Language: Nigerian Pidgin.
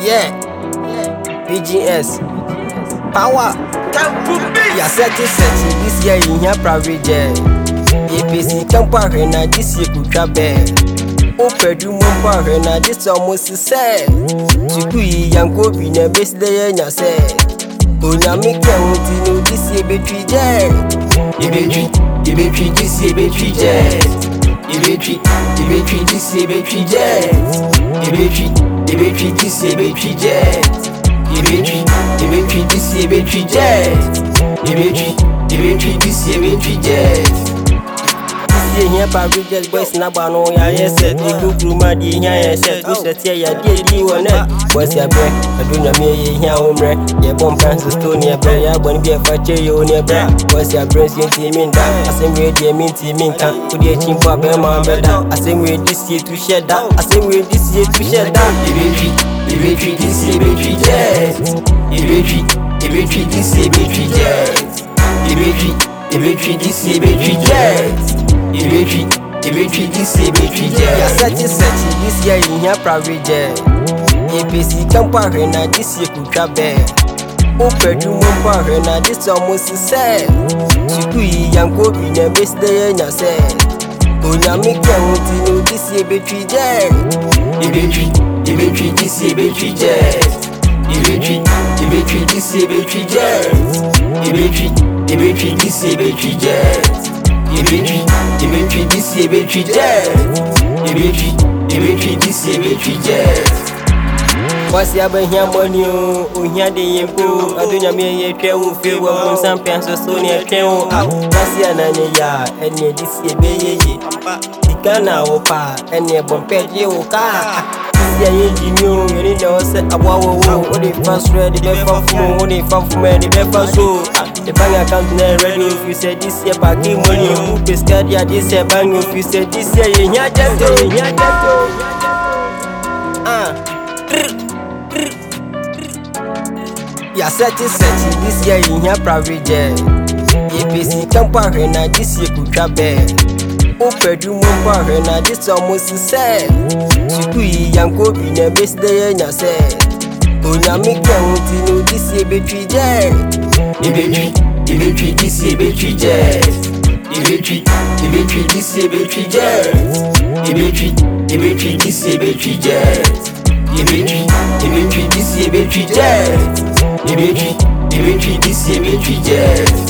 Yeah, PGS, power. Ya seti this year in here private jet. APC campa na this year could travel. Opedu mumpa na this almost said. Chikui yanko bi na base day nya say. Onya make no this year betri jet. Ibetri this year betri jet. Ibetri this year betri jet. Ibetri this year betri jet. Ibetri this year betri jet. Ibetri this year betri jet. This year private jet boys na bano ya set. We go through my day ya set. We set here ya day one net. Boys ya break. Adunya me ya umre. Ya bomb fans stone ya break. Ya boni be fache yo ne break. Boys ya brains yin team da. Asem we dey mean team kan. Odi chimpo be ma beda. Asem we this year to share that. Asem we this year to share that. Ibetri this year betri jet. Ibetri this year betri jet. Ibetri this year betri jet. Ibetri this year betri jet. Ya search this year in here private jet. APC campa na this year could travel. Opedu mumpa na this almost said. Chikui yanko bi na base day nya say. Onya make no this year betri jet. Ibetri this year betri jet. Ibetri this year betri jet. Ibetri this year betri jet. Ibetri this year betri jet. Ibetri this year betri jet. What's ya ben here money o ohia de yempo adunya me ye twa wo fe wo bun sampian so ne twa wo what's ya na ne ya ene this year be ye Ghana wo pa ene bompe je wo ka ya ye jimio yeni na se abwa wo o de fast ready be fafu o de fafu me de be faso the bank account na ready if you say this year packing money o pescad ya this year bank if you say this year ye nya jato Ya search this year in here private jet. APC campa na this year could travel. Opedu mumpa na this almost said. Chikui yanko bi na base day nya say. Onya make no this year betri jet. Ibetri this year betri jet. Ibetri this year betri jet. Ibetri this year betri jet. Ibetri this year betri jet. Ibetri this year betri jet.